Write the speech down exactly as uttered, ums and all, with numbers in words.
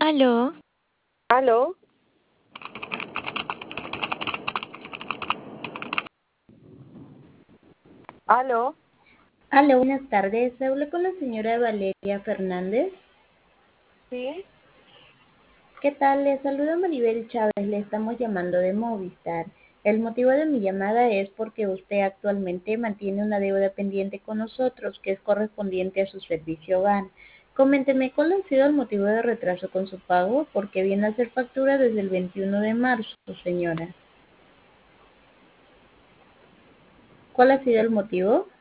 Aló, ¿Aló? ¿Aló? Hola, buenas tardes. Hablo con la señora Valeria Fernández. ¿Sí? ¿Qué tal? Le saluda Maribel Chávez. Le estamos llamando de Movistar. El motivo de mi llamada es porque usted actualmente mantiene una deuda pendiente con nosotros que es correspondiente a su servicio hogar. Coménteme, ¿cuál ha sido el motivo de retraso con su pago? Porque viene a hacer factura desde el veintiuno de marzo, señora. ¿Cuál ha sido el motivo?